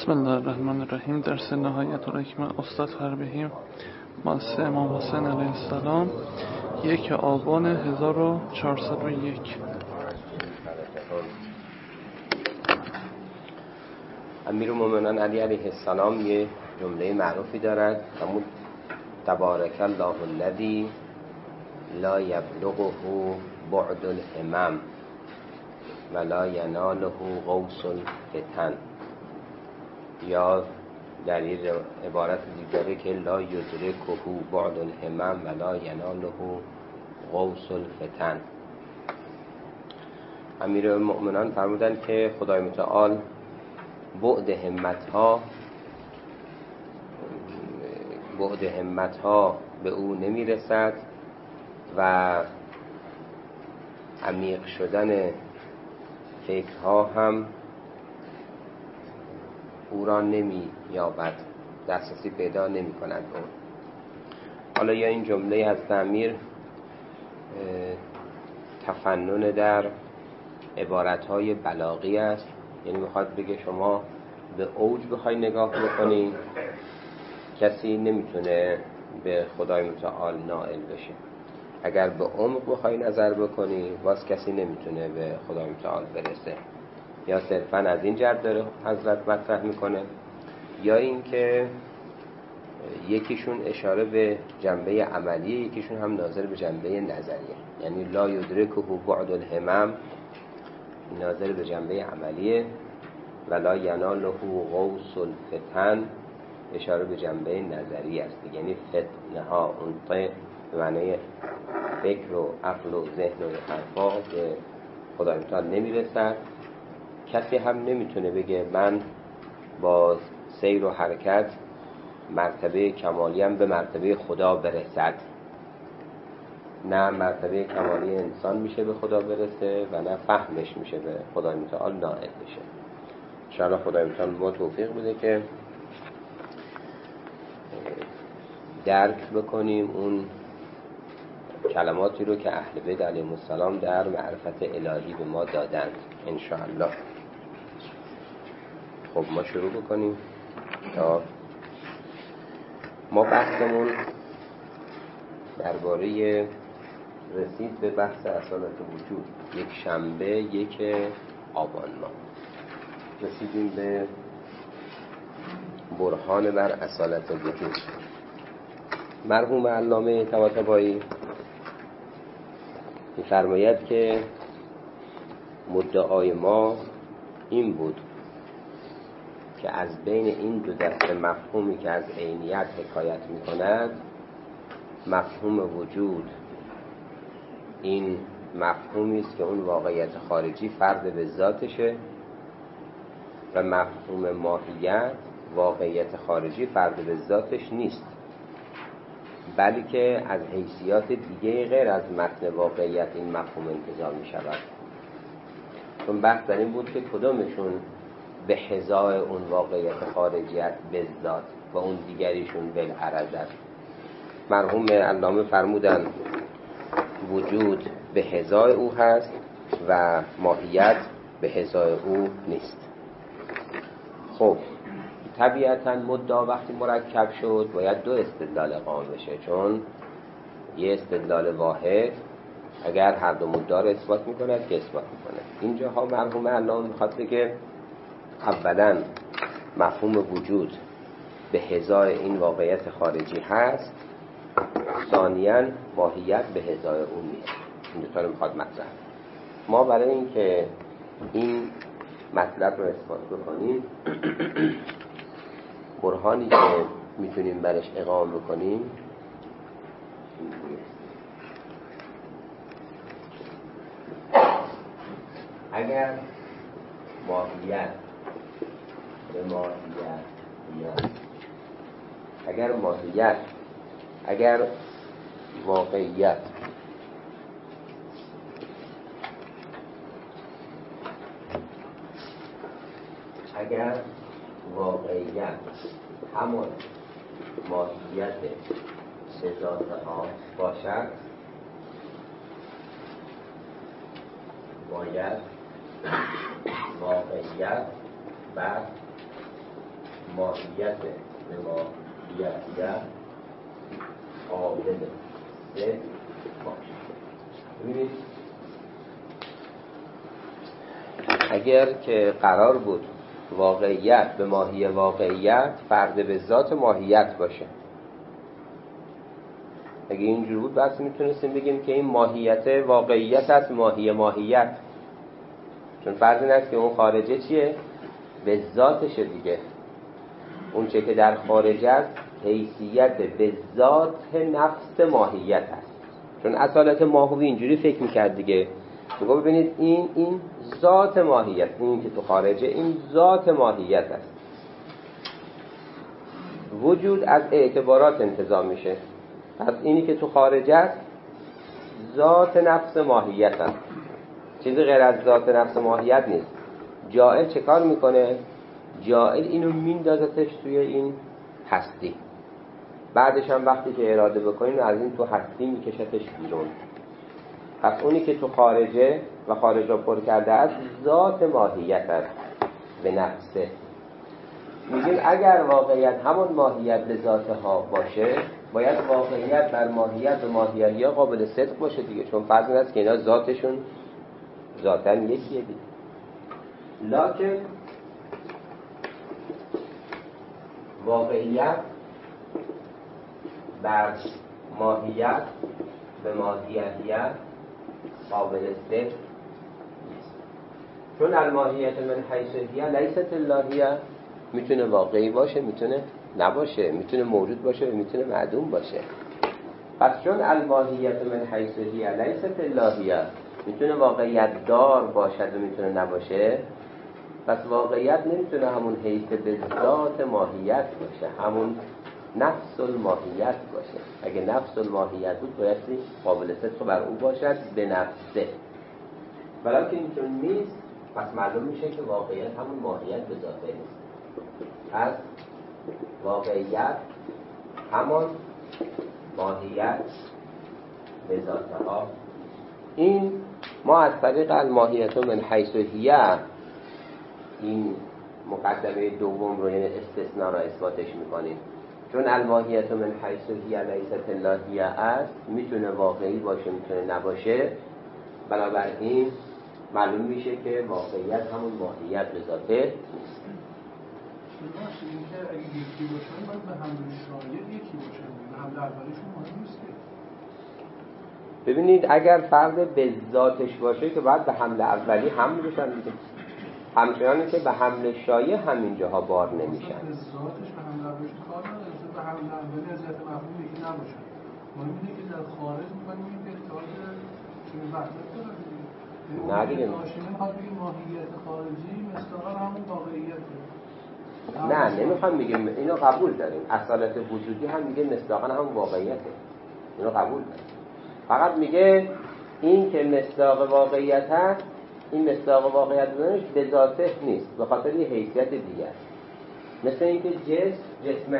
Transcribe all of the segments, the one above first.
بسم الله الرحمن الرحیم. درس نهایت الحکمه استاد فربهی مؤسسه امام حسین علیه السلام، 1 آبان 1401. امیرالمومنین علی علیه السلام یه جمله معروفی دارد، همون تبارک الله الذی لا یبلغه بعد الهمم و لا یناله غوث الفتن، یا در یه عبارت دیگری که لا یدرکه بعد الهمم و لا یناله غوث الفتن. امیرالمؤمنین فرمودند که خدای متعال بعد همتها به او نمیرسد و عمیق شدن فکرها هم او را نمی یابد، دسترسی پیدا نمی کند اون. حالا یا این جمله از امیر تفنن در عبارتهای بلاغی است، یعنی میخواد بگه شما به اوج بخوای نگاه بکنی کسی نمیتونه به خدای متعال نائل بشه، اگر به عمق بخوای نظر بکنی باز کسی نمیتونه به خدای متعال برسه. یا صرفا از این جهت داره حضرت مطرح میکنه، یا این که یکیشون اشاره به جنبه عملیه، یکیشون هم ناظر به جنبه نظریه. یعنی لا یدرکه بعد الهمم ناظر به جنبه عملیه و لا یناله غوث الفتن اشاره به جنبه نظری است. یعنی فتنه ها اون به معنی فکر و عقل و ذهن و حرفا به خدای متعال نمیرسد. کسی هم نمیتونه بگه من با سیر و حرکت مرتبه کمالیم به مرتبه خدا برسد. نه مرتبه کمالی انسان میشه به خدا برسه و نه فهمش میشه به خدای متعال نائل بشه. انشاءالله خدای متعال ما توفیق بده که درک بکنیم اون کلماتی رو که اهل بیت علیهم السلام در معرفت الهی به ما دادند انشاءالله. خب ما شروع بکنیم. تا ما بحثمون درباره رسید به بحث اصالت وجود، یک شنبه 1 آبان ما رسیدیم به برهان بر اصالت وجود. مرحوم علامه طباطبایی می‌فرماید که مدعای ما این بود که از بین این دو دسته مفهومی که از عینیت حکایت می‌کند، مفهوم وجود این مفهومی است که اون واقعیت خارجی فرد به ذاتشه و مفهوم ماهیت واقعیت خارجی فرد به ذاتش نیست، بلکه از حیثیات دیگه غیر از متن واقعیت این مفهوم انتزاع می شود. چون بحث در این بود که کدومشون به حذای اون واقعیت خارجیت به ذات و اون دیگریشون بالعرض است. مرحوم علامه فرمودن وجود به حذای او هست و ماهیت به حذای او نیست. خب طبیعتاً مدعا وقتی مرکب شد باید 2 استدلال قائم بشه، چون یه استدلال واحد اگر هر دو مدعا رو اثبات میکند که اثبات میکنه. اینجاها مرحوم علامه میخواد بگه اولاً مفهوم وجود به حذای این واقعیت خارجی هست، ثانیاً ماهیت به حذای اون نیست. این دو تا رو میخواد مطرح. ما برای اینکه این مطلب رو اثبات بکنیم برهانی که میتونیم برش اقامه بکنیم اگر ماهیت به ماهیت بیاد، اگر واقعیت همان ماهیت ذاتها باشد، باید واقعیت و ماهیت به ماهیت قابل صدق باشه. ببینید اگر که قرار بود واقعیت به ماهی واقعیت فرد به ذات ماهیت باشه، اگه اینجور بود بس میتونستیم بگیم که این ماهیت واقعیت است، ماهی ماهیت، چون فرض این است که اون خارجه چیه؟ به ذاتشه دیگه. اون چه که در خارج است حیثیت به ذات نفس ماهیت است. چون اصالت ماهوی اینجوری فکر میکرد دیگه، میگه ببینید این ذات ماهیت، این که تو خارجه این ذات ماهیت است. وجود از اعتبارات انتزاع میشه، پس اینی که تو خارج است ذات نفس ماهیت است، چیزی غیر از ذات نفس ماهیت نیست. جائل چه کار میکنه؟ جائل اینو میندازتش توی این هستی، بعدش هم وقتی که اراده بکنیم از این تو هستی میکشتش بیرون. پس اونی که تو خارجه و خارج را پر کرده است ذات ماهیت است به نفسه. میگیم اگر واقعیت همون ماهیت به ذات ها باشه، باید واقعیت بر ماهیت و ماهیت ها قابل صدق باشه دیگه، چون فرض این است که اینا ذاتشون ذاتاً یکیه دیگه. لکن واقعیت بر ماهیت به ماهیت قابل صدق نیست، چون الماهیت من حیث هی لیست اللهیه، میتونه واقعی باشه میتونه نباشه، میتونه موجود باشه میتونه معدوم باشه. پس چون الماهیت من حیث هی لیست اللهیه، میتونه واقعیت دار باشد و میتونه نباشه، پس واقعیت نمیتونه همون حیث به ذات ماهیت باشه، همون نفس الماهیت باشه. اگه نفس الماهیت بود بایستی قابل صدق بر او باشد به نفسه، ولیکن چون نیست پس معلوم میشه که واقعیت همون ماهیت به ذاته نیست. پس واقعیت همون ماهیت به ذاته ها. این ما از طریق الماهیت من حیث هی این مقدمه دوم رو یعنی استثناء را اثباتش میکنیم، چون الماهیت من حیث هی لیست اللهیه است، میتونه واقعی باشه میتونه نباشه، بنابراین معلوم میشه که واقعیت همون ماهیت به ذاته نیست. این که اگه یکی باشن باید به حمل شایع یکی باشن، به حمل اولیشون مهم نیست که. ببینید اگر فرد به ذاتش باشه که باید به حمل اولی حمل بشن دیگه، همچنانی که به حمل شایع همین جاها بار نمیشن. به ذاتش به حمل اولیش کار نداره، به حمل اولی از ذات مفهوم یکی نباشن. مهم اینه که در خارج می‌کنیم این اتحاد چون وحدت داره دیگه. نه دیگه میخواد بگیم ماهیت خارجی مستقر همون واقعیته. نه نمیخوام بگیم، اینو قبول داریم، اصالت وجودی هم میگه مصداقاً هم واقعیته، اینو قبول داریم. فقط میگه این که مصداق واقعیت هست، این مصداق واقعیت بودنش به ذاته نیست، به خاطر یه حیثیت دیگه است. مثل اینکه جسم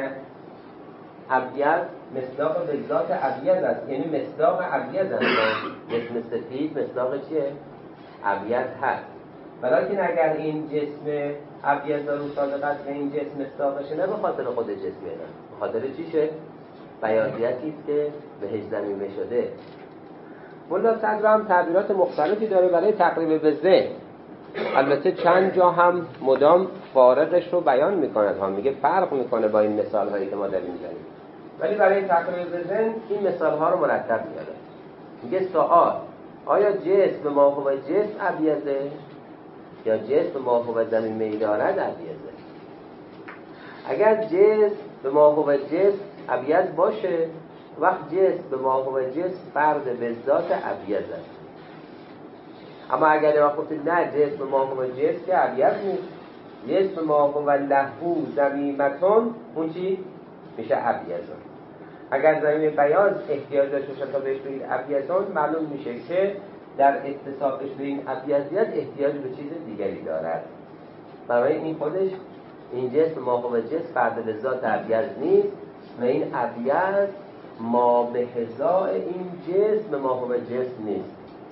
ابیض مصداق به ذات ابیض است، یعنی مصداق ابیض است. جسم سفید مصداق چیه؟ ابیض هست. ولیکن اگر این جسم ابیض رو صادق است و این جسم مصداقشه، نه به خاطر خود جسمه، نه به خاطر چیشه؟ بیاضیتی است که بهش ضمیمه شده. ملا صدر هم تعبیرات مختلفی داره برای تقریب به ذهن، البته چند جا هم مدام فارقش رو بیان میکنه، هم میگه فرق میکنه با این مثال هایی که ما داریم میزنیم، ولی برای تقریب به ذهن این مثال ها رو مرتب میاره. میگه سوال، آیا جسم ما هو جسم ابیضه یا جسم ما هو ضمیمه دارد ابیضه؟ اگر جسم به ما هو جسم ابیض باشه، وقت جسم به ما هو جسم فرد به ذات ابیض است. اما اگر وقت گفتید نه جسم ما هو جسم که ابیض نیست، جسم ما هو لهو ضمیمتون، اون چی؟ میشه ابیضون. اگر ضمیر بیاض احتیاج داشته باشه تا بهش بگید ابیضون، معلوم میشه که در اتصافش به این ابیضیت احتیاج به چیز دیگری دارد. برای این خودش این جسم ما هو جسم فرد به ذات ابیض نیست و این ابیض ما به هزای این جسم ما هو جسم نیست.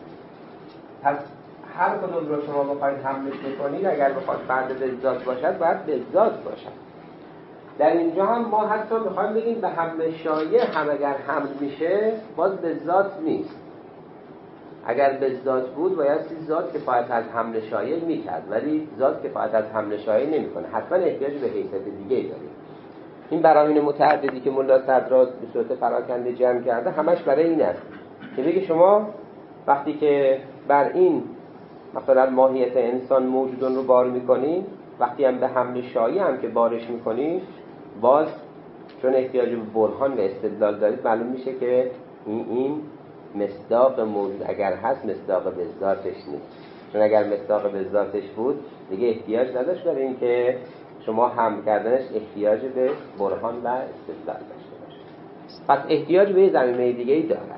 پس هر کدوم رو شما بخواید حملش بکنید، اگر بخواید فرد به ذات باشد باید به ذات باشد. در اینجا هم ما حتی میخوایم بگیم به حمل شایع هم اگر حمل میشه باز به ذات نیست. اگر به ذات بود باید ذات کفایت از حمل شایع میکرد، ولی ذات کفایت از حمل شایع نمیکنه، حتما احتیاج به حیثیت دیگه داره. این براهین متعددی که ملا صدرا به صورت پراکنده جمع کرده همش برای این است که بگه شما وقتی که بر این مثلا ماهیت انسان موجودون رو بار میکنی، وقتی هم به حمل شایع هم که بارش میکنی، باز چون احتیاج به برهان و استدلال دارید معلوم میشه که این مصداق موجود اگر هست مصداق به ذاتش نیست. چون اگر مصداق به ذاتش بود دیگه احتیاج نداشت برای این که شما حمل کردنش احتیاج به برهان و استدلال داشته باشه. پس احتیاج به زمینه دیگه‌ای دارد.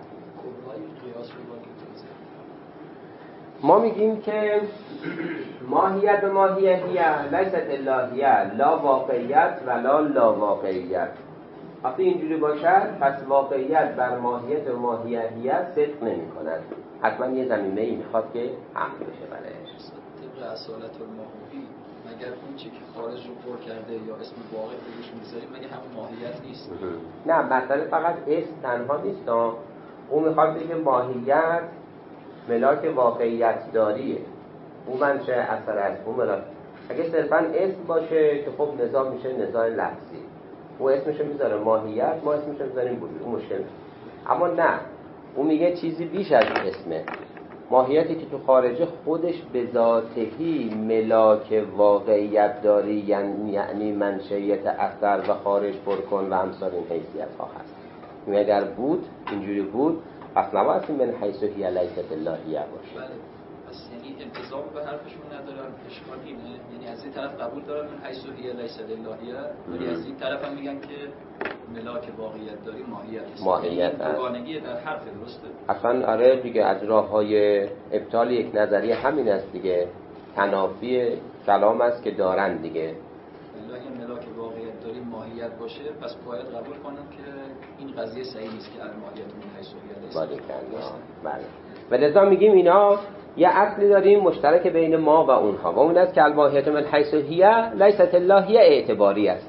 ما میگیم که ماهیت به ماهیه لیست الهیه، لا واقعیت ولا لا واقعیت. وقتی اینجوری باشد پس واقعیت بر ماهیت و ماهیت صدق نمی کند، حتما یه زمینه‌ای میخواد که حمل بشه برایش. طبق اصالت الماهوی مگر اون چی که خارج رو پر کرده یا اسم واقع روش میذاریم مگه همون ماهیت نیست؟ نه، مسئله فقط اسم تنها نیست. اون میخواد بگه ماهیت ملاک واقعیت داریه، اون منشه اثر است، اون ملاک. اگه صرفا اسم باشه که خب نزاع میشه نزاع لفظی، او اسمشو میذاره ماهیت، ما اسمشو میذاریم وجود، اون مشکل نیست. اما نه، اون میگه چیزی بیش از اسمه. ماهیتی که تو خارجه خودش به ذاتهی ملاک واقعیت داری، یعنی منشأیت اثر و خارج پر کن و امثال این حیثیت ها هست. این اگر بود اینجوری بود پس نباید من حیث هی لیست الهیه باشه. بله، پس یعنی انتظام به حرفشون ندارن، اشکال اینه، یعنی از این طرف قبول دارن من حیث هی لیست الهیه، ولی از این طرف هم میگن که ملاک واقعیت داری ماهیت است. دوگانگی در حرف درسته. اصلا آره دیگه، از راه‌های ابطال یک نظریه همین است دیگه، تنافی کلام است که دارن دیگه. اگه ملاک واقعیت داری ماهیت باشه پس باید قبول کنم که این قضیه صحیح نیست که ماهیت من حیث هی لیست. بله. ولذا میگیم اینا یه اصلی داریم مشترک بین ما و اونها و اون است که الماهیت من حیث هی لیست الهیه اعتباری است.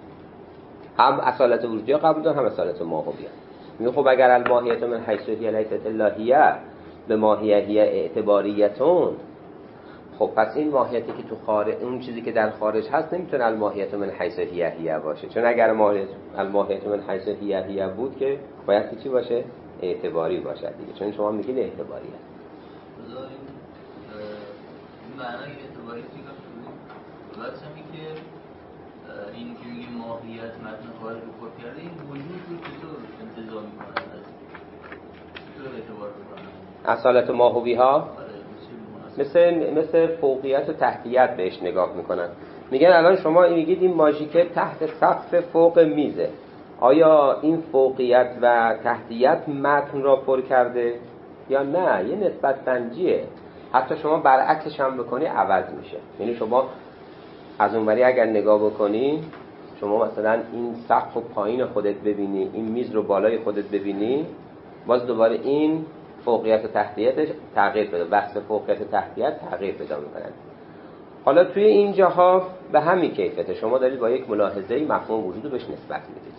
هم اصالت وجودی قبول دارن هم اصالت ماهویه. میگه خب اگر الماهیت من حیث هی لیست الهیه به ماهیه هی اعتباریتون، خب پس این ماهیتی که تو خارج، اون چیزی که در خارج هست نمیتونه الماهیت من حیث هی باشه، چون اگر الماهیت من حیث هی بود که باید چی باشه؟ اعتباری باشه دیگه، چون شما میگین اعتباری است. این معنی اعتباری که واسه میگه این که میگه ماهیت متن خارج رو پر کرده، این وجود رو چطور انتزاع میکنه؟ چطور اعتبار میکنه؟ اصالت ماهوی ها مثل فوقیت و تحتیت بهش نگاه میکنن. میگن الان شما میگید این ماژیکه تحت سقف فوق میزه، آیا این فوقیت و تحتیت متن را پر کرده یا نه؟ یه نسبت سنجیه. حتی شما برعکسش هم بکنی عوض میشه. یعنی شما از اونوری اگر نگاه بکنی، شما مثلا این سقف و پایین خودت ببینی، این میز رو بالای خودت ببینی، باز دوباره این فوقیت و تحتیتش تغییر پیدا، وصف فوقیت و تحتیت تغییر پیدا میکنن. حالا توی این جاها به همین کیفیت شما دارید با یک ملاحظه‌ای مفهوم وجود رو بهش نسبت میدید.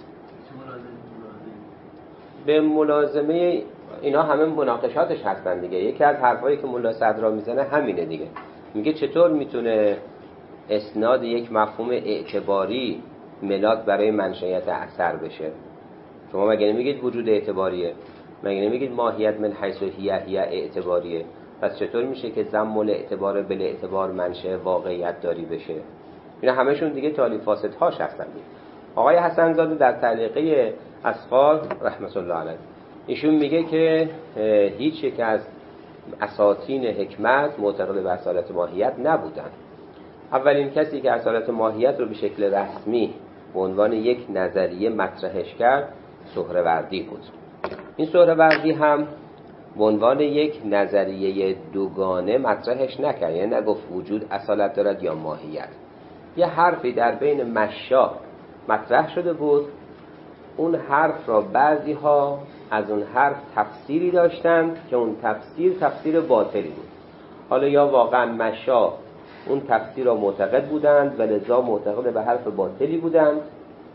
به ملازمه اینا همه مناقشاتش هستن دیگه. یکی از حرفایی که ملا صدرا میزنه همینه دیگه. میگه چطور میتونه اسناد یک مفهوم اعتباری ملاک برای منشأیت اثر بشه؟ شما مگه نمیگید وجود اعتباریه؟ مگه نمیگید ماهیت من حیث هی اعتباریه؟ پس چطور میشه که ضم الاعتبار بل اعتبار منشأ واقعیت داری بشه؟ اینا همشون دیگه تالیف فاسدهاش هستن دیگه. آقای حسن زاده در تعلیقه اسفار رحمت الله علیه ایشون میگه که هیچ یک از اساطین حکمت معتقد به اصالت ماهیت نبودن. اولین کسی که اصالت ماهیت رو به شکل رسمی به عنوان یک نظریه مطرحش کرد سهروردی بود. این سهروردی هم به عنوان یک نظریه دوگانه مطرحش نکرد، یعنی نگفت وجود اصالت دارد یا ماهیت. یه حرفی در بین مشا مطرح شده بود، اون حرف را بعضی ها از اون حرف تفسیری داشتند که اون تفسیر باطلی بود. حالا یا واقعا مشا اون تفسیر را معتقد بودند و لذا معتقد به حرف باطلی بودند،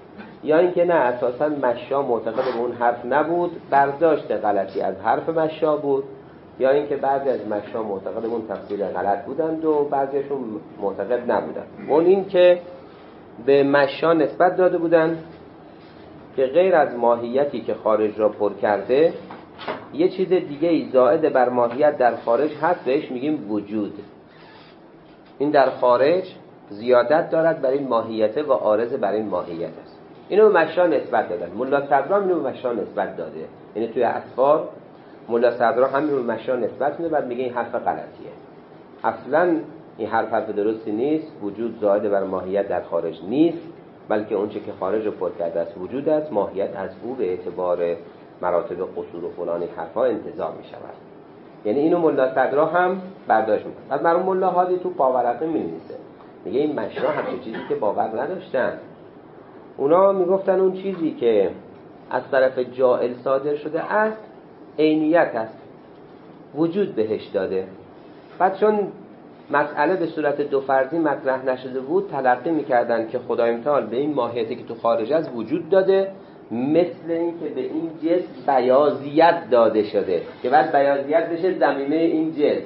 یا اینکه نه اساسا مشا معتقد به اون حرف نبود، برداشت غلطی از حرف مشا بود، یا اینکه بعضی از مشا معتقد اون تفسیر غلط بودند و بعضیشون معتقد نبودند. اون این که به مشا نسبت داده بودند که غیر از ماهیتی که خارج را پر کرده یه چیز دیگه ای زائد بر ماهیت در خارج هست، بهش میگیم وجود. این در خارج زیادت دارد بر این ماهیته و عارض بر این ماهیت است. اینو به مشا نسبت دادن. ملا صدرا اینو به مشا نسبت داده. یعنی توی اسفار ملا صدرا همین به مشا نسبت میده، بعد میگه این حرف غلطیه. اصلا این حرف درستی نیست. وجود زائد بر ماهیت در خارج نیست، بلکه اونچه که خارج رو پر کرده است وجود است. ماهیت از او به اعتبار مراتب قصور و فلان حرفا انتزاع میشود. یعنی اینو ملا صدرا هم برداشت میکنه. بعد مرحوم ملا هادی تو پاورقه می‌نویسه، میگه این مشا همچین چیزی که باور نداشتن. اونا میگفتن اون چیزی که از طرف جاهل صادر شده است عینیت است، وجود بهش داده. بعد چون مسئله به صورت دو فرضی مطرح نشده بود، تلقی میکردن که خدای متعال به این ماهیتی که تو خارج از وجود داده، مثل این که به این جسم بیاضیت داده شده که بعد بیاضیت بشه ضمیمه این جسم.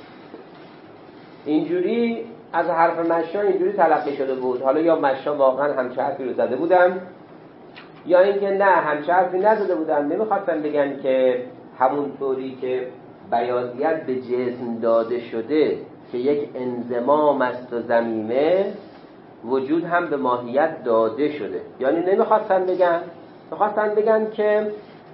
اینجوری از حرف مشا اینجوری تلقی شده بود. حالا یا مشا واقعا همچه حرفی رو زده بودن، یا اینکه نه همچه حرفی نزده بودن، نمیخواستن بگن که همونطوری که بیاضیت به جسم داده شده که یک انضمام است و ضمیمه، وجود هم به ماهیت داده شده. یعنی نمیخواستن بگن، میخواستن بگن که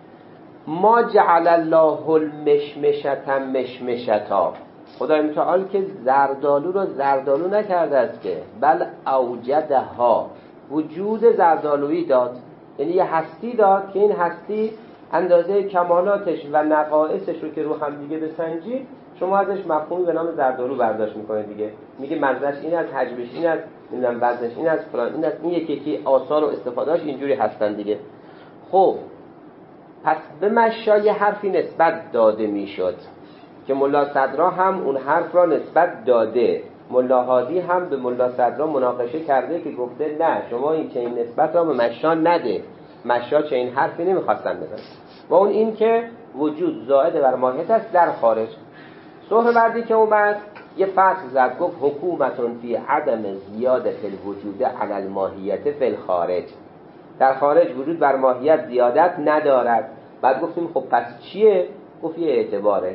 ما جعل الله المشمشة مشمشتا، خدای متعال که زردالو رو زردالو نکرده است که، بل اوجدها، وجود زردالویی داد. یعنی یه هستی داد که این هستی اندازه کمالاتش و نقائصش رو که رو هم دیگه بسنجید، شما ازش مفهومی به نام زردالو برداشت میکنید دیگه. میگه مزهش این از، حجمش این از، نمیدونم وزنش این از، فلان این از، این یکی آثار و استفادهاش اینجوری هستن دیگه. خب پس به مشا یه حرفی نسبت داده میشد که ملا صدرا هم اون حرف را نسبت داده. ملا هادی هم به ملا صدرا مناقشه کرده که گفته نه شما این چنین نسبت را به مشا نده، مشا چنین حرفی نمیخواستن بزنن. و اون این که وجود زائد بر ماهیت است در خارج. سهروردی که اومد یه فصل زد، گفت حکومتون فی عدم زیادت الوجود علی الماهیت فی الخارج، در خارج وجود بر ماهیت زیادت ندارد. بعد گفتیم خب پس چیه؟ گفت یه اعتباره،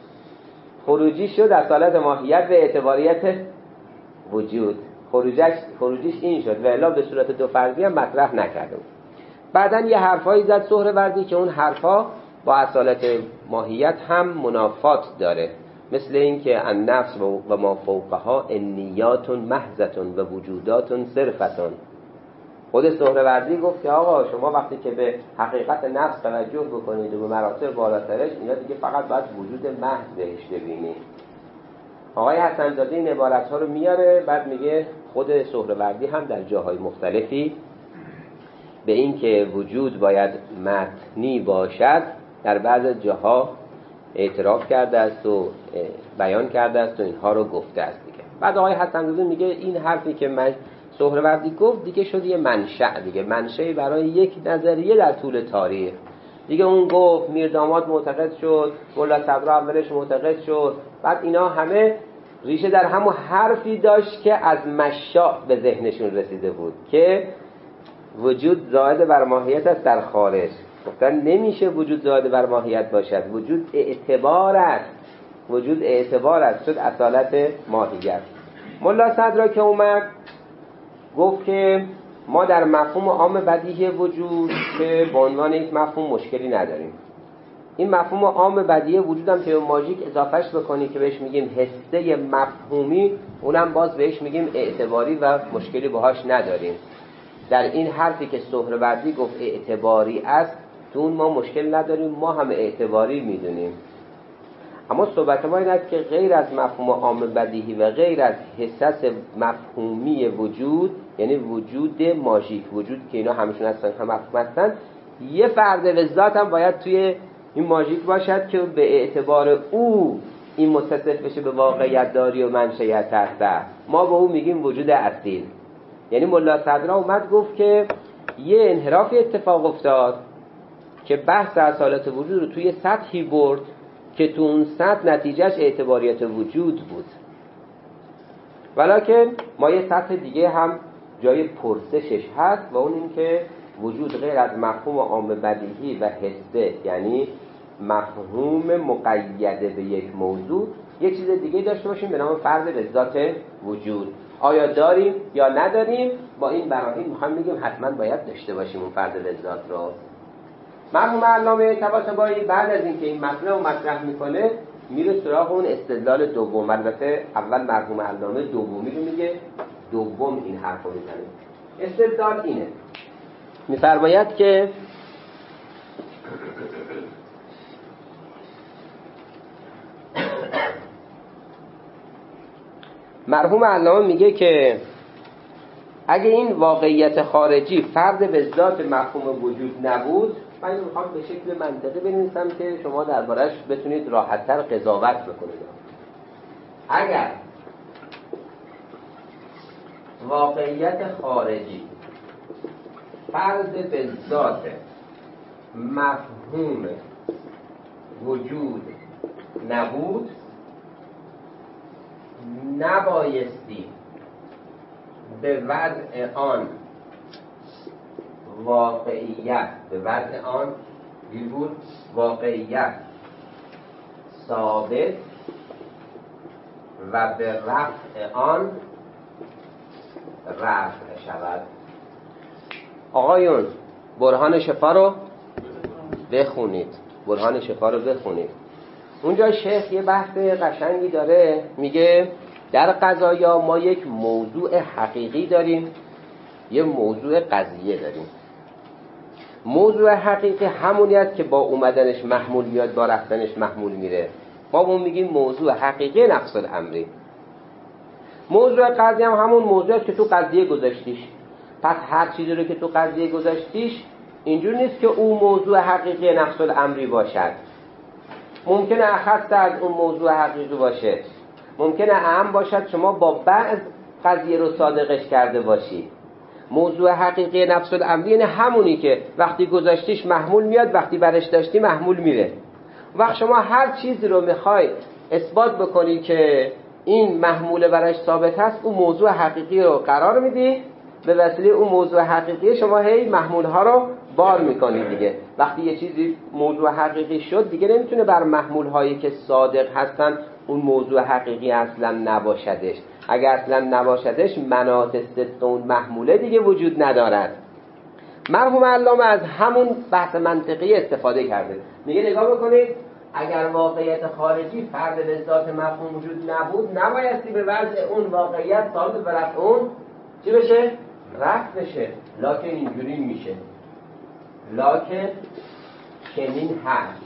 خروجی شد از حالت ماهیت به اعتباریت وجود، خروجیش این شد و الا به صورت دو فرضی هم مطرح نکرده. بعدن یه حرفایی زد سهروردی که اون حرفا با اصالت ماهیت هم منافات داره، مثل این که النفس و ما فوقها انیات محضتون و وجودات صرفتون. خود سهروردی گفت که آقا شما وقتی که به حقیقت نفس توجه بکنید و به مراتب بالاترش، اینا دیگه فقط باید وجود محض بهش ببینید. آقای حسن زاده این عبارت‌ها رو میاره، بعد میگه خود سهروردی هم در جاهای مختلفی به این که وجود باید متنی باشد در بعض جاها اعتراف کرده است و بیان کرده است و اینها رو گفته است دیگه. بعد آقای حسن زاده میگه این حرفی که سهروردی گفت دیگه شد یه منشأ دیگه، منشأی برای یک نظریه در طول تاریخ دیگه. اون گفت میرداماد معتقد شد، ملا صدرا اولش معتقد شد، بعد اینا همه ریشه در همون حرفی داشت که از مشا به ذهنشون رسیده بود که وجود زائد بر ماهیت است در خارج. گفتن نمیشه وجود زائد بر ماهیت باشد، وجود اعتبار است، وجود اعتبار است، شد اصالت ماهیت. ملا صدرا که اومد گفت که ما در مفهوم عام بدیهی وجود که به عنوان یک مفهوم مشکلی نداریم. این مفهوم عام بدیهی وجود هم که به ماژیک اضافهش بکنی که بهش میگیم حسه مفهومی، اونم باز بهش میگیم اعتباری و مشکلی باهاش نداریم. در این حرفی که سهروردی گفت اعتباری است، تو اون ما مشکل نداریم، ما هم اعتباری میدونیم. اما صحبت ما این است که غیر از مفهوم عام بدیهی و غیر از حسس مفهومی وجود، یعنی وجود ماژیک، وجود که اینا همشون هستن هم مفهوم هستن، یه فرد لذات هم باید توی این ماژیک باشد که به اعتبار او این متصف بشه به واقعیت داری و منشأیت هست. ما به او میگیم وجود اصیل. یعنی ملا صدرا اومد گفت که یه انحرافی اتفاق افتاد که بحث اصالت وجود رو توی سطحی برد که تو اون سطح نتیجهش اعتباریت وجود بود. ولکن ما یه سطح دیگه هم جای پرسشش هست و اون این که وجود غیر از مفهوم عام بدیهی و حسه، یعنی مفهوم مقیده به یک موضوع، یک چیز دیگه داشته باشیم به نام فرض به ذات وجود. آیا داریم یا نداریم؟ با این براهین میخوایم بگیم حتما باید داشته باشیم اون فرض به ذات رو. مرحوم علامه طباطبایی بعد از اینکه این مطلب رو مطرح میکنه میره سراغ اون استدلال دوم. البته اول مرحوم علامه دومی رو میگه، دوم این حرف رو میزنه. استدلال اینه، میفرماید که مرحوم علامه میگه که اگه این واقعیت خارجی فرد به ذات مفهوم وجود نبود، من اینو میخوام به شکل منطقی بنویسم که شما دربارش بتونید راحت‌تر قضاوت بکنید. اگر واقعیت خارجی فرد به ذات مفهوم وجود نبود، نبایستی به وضع آن واقعیت، به وضع آن بود واقعیت ثابت و به رفع آن رفع شود. آقایون برهان شفا رو بخونید، برهان شفا رو بخونید. اونجا شیخ یه بحث قشنگی داره، میگه در قضایا ما یک موضوع حقیقی داریم، یه موضوع قضیه داریم. موضوع حقیقی همونی است که با اومدنش محمول میاد، با رفتنش محمول میره. ما اون میگیم موضوع حقیقی نقص الامری. موضوع قضیه هم همون موضوع است که تو قضیه گذاشتیش. پس هر چیزی رو که تو قضیه گذاشتیش اینجور نیست که اون موضوع حقیقی نقص الامری باشد. ممکنه اخص از اون موضوع حقیقی باشه، ممکنه اهم باشد شما با بعض قضیه رو صادقش کرده باشی. موضوع حقیقی نفس الامری یعنی همونی که وقتی گذاشتیش محمول میاد، وقتی برش داشتی محمول میره. وقت شما هر چیزی رو میخوای اثبات بکنی که این محمول برش ثابت هست، اون موضوع حقیقی رو قرار میدی، به وسیله اون موضوع حقیقی شما هی محمول ها رو بار میکنی دیگه. وقتی یه چیزی موضوع حقیقی شد دیگه نمیتونه بر محمول هایی که صادق هستن اون موضوع حقیقی اصلا نباشدش. اگر اصلا نباشدش مناط صدق اون محموله دیگه وجود ندارد. مرحوم علامه از همون بحث منطقی استفاده کرده. میگه نگاه بکنید، اگر واقعیت خارجی فرد به ذات مفهوم وجود نبود، نبایستی به وضع اون واقعیت ثابت و رفع اون چی بشه؟ رفع بشه. لکن اینجوری میشه، لکن چنین هست.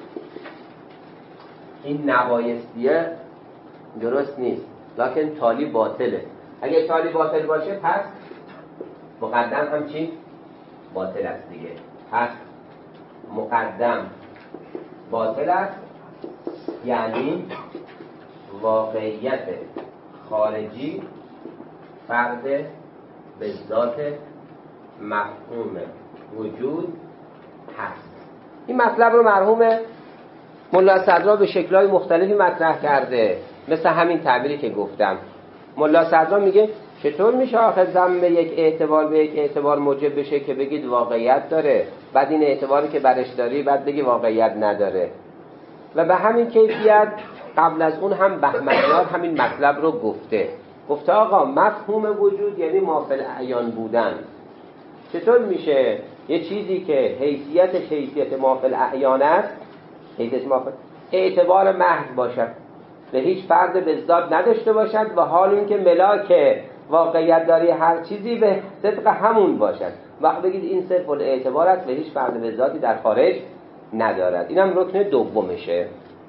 این نبایستیه درست نیست، لکن تالی باطله. اگه تالی باطل باشه پس مقدم هم چی؟ باطل است دیگه. پس مقدم باطل است، یعنی واقعیت خارجی فرد به ذات مفهوم وجود هست. این مطلب رو مرحوم ملا صدرا به شکل‌های مختلفی مطرح کرده، مثل همین تعبیری که گفتم. ملا صدرا میگه چطور میشه آخه ضم یک اعتبار به یک اعتبار موجب بشه که بگید واقعیت داره، بعد این اعتباری که برش داری بعد بگی واقعیت نداره. و به همین کیفیت قبل از اون هم بهمنیار همین مطلب رو گفته آقا مفهوم وجود یعنی ما فی الاعیان بودن. چطور میشه یه چیزی که حیثیت ما فی الاعیان است، حیثیت ما فی اعتبار محض باشد، به هیچ فرد به ذات نداشته باشد و حال این که ملاک واقعیت داری هر چیزی به صدق همون باشد، وقت بگید این صرف الاعتبار است و هیچ فرد به ذاتی در خارج ندارد. اینم رکن دومشه. یعنی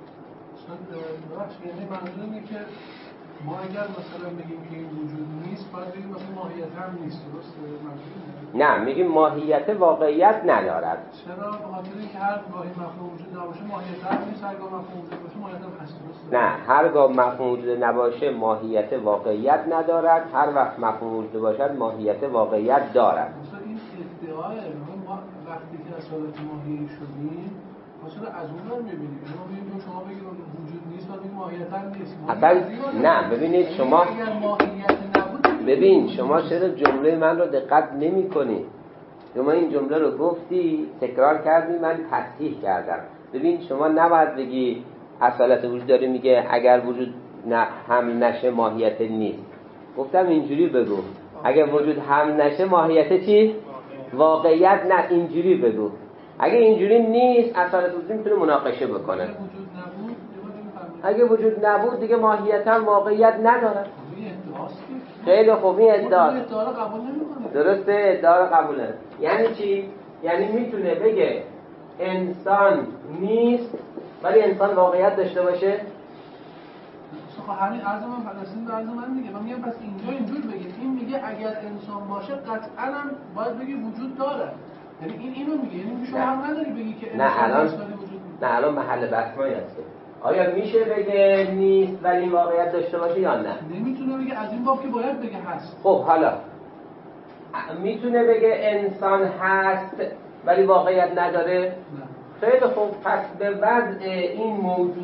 منظور اینه که ما اگر مثلا بگیم که این وجود نیست، باید بگیم مثلا ماهیت هم نیست، درسته؟ نه، میگیم ماهیت واقعیت ندارد. چرا؟ به خاطر اینکه هر گاهی مفهوم وجود نباشه ماهیت هم نیست، هرگاه مفهوم وجود باشه ماهیت هم هست، درسته؟ نه، هرگاه مفهوم وجود نباشه ماهیت واقعیت ندارد، هر وقت مفهوم وجود باشد ماهیت واقعیت دارد. مثلا این ادعای ما وقتی که از حالت ماهیه شدیم ما چرا از اون رو می‌بینیم؟ ما می‌بینیم شما بگید وجود نیست و بگید ماهیت هم نیست. اصلا نه ببینید شما اگر ماهیت نبود ببین شما چرا جمله من رو دقت نمی‌کنی؟ شما این جمله رو گفتی تکرار کردی من تصحیح کردم. ببین شما نباید بگی اصالت وجود داره میگه اگر وجود هم نشه ماهیت نیست. گفتم اینجوری بگو اگر وجود هم نشه ماهیت چی؟ واقعیت نه. اینجوری بگو اگه اینجوری نیست اصالت وجود میتونه مناقشه بکنه. اگه وجود نبود دیگه ماهیت هم واقعیت نداره. خیلی خوب این ادعاست. درسته ادعا رو قبول نداره. یعنی چی؟ یعنی میتونه بگه انسان نیست ولی انسان واقعیت داشته باشه. همین عرض من فلسطین به عرض من دیگه من میگم پس اینجا اینجور بگید این میگه اگر انسان باشه قطعا هم باید بگی وجود داره. یعنی این اینو میگه یعنی شما هم نداری بگی که انسان وجود نه الان محل بحث ما هست. آیا میشه بگه نیست ولی واقعیت داشته باشه یا نه؟ نمیتونه بگه از این باب که باید بگه هست. خب حالا میتونه بگه انسان هست ولی واقعیت نداره؟ نه. خیلی خوب پس به وضع این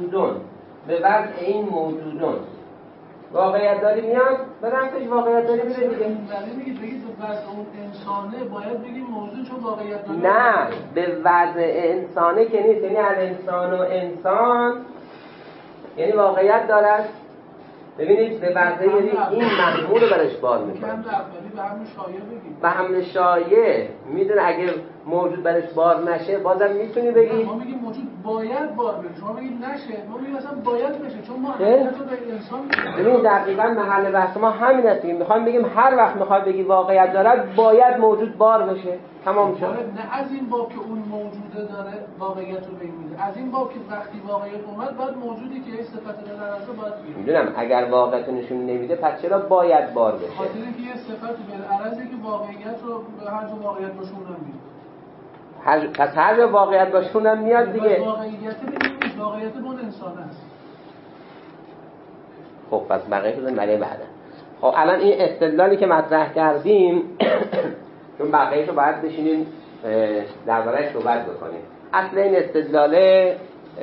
موجودون واقعیت داری میاد به رفتش واقعیت داری میره دیگه. بگید به وضع اون انسانه باید بگیم موجود چون واقعیت داره. نه به وضع انسانه که نیست. یعنی الانسان و انسان یعنی واقعیت دارد. ببینید به وضع یعنی این محمول رو برش بار میکنه. به همون شایع بگید. به همون شایع میدونه اگه موجود برش بار نشه بازم میتونی بگی. ما میگیم موجود باید بار بشه. شما میگید نشه. ما میگیم مثلا باید بشه چون ما حقیقت رو به انسان میگیم. ببین دقیقاً محل بحث ما همین است که میخوایم بگیم هر وقت میخواد بگی واقعیت دارد باید موجود بار بشه. تمام شد. نه از این باب که اون موجوده داره واقعیت رو بگیم. از این باب که وقتی واقعیت اومد بعد موجودی که این صفت داره باید بگیم. میدونم اگر واقعیت نشون نمیده پس چرا باید بار بشه؟ خاطر اینکه یه صفت بالعرضه که واقعیت رو به هر جا واقعیت باشونم میاد. پس هر جا واقعیت باشونم میاد دیگه. واقعیت ببینید واقعیت اون انسان است. خب پس بقیه شدن برای بعدا. خب الان این استدلالی که مطرح کردیم چون بقیه‌اش رو باید بشینیم درباره‌اش صحبت بکنیم. اصل این استدلاله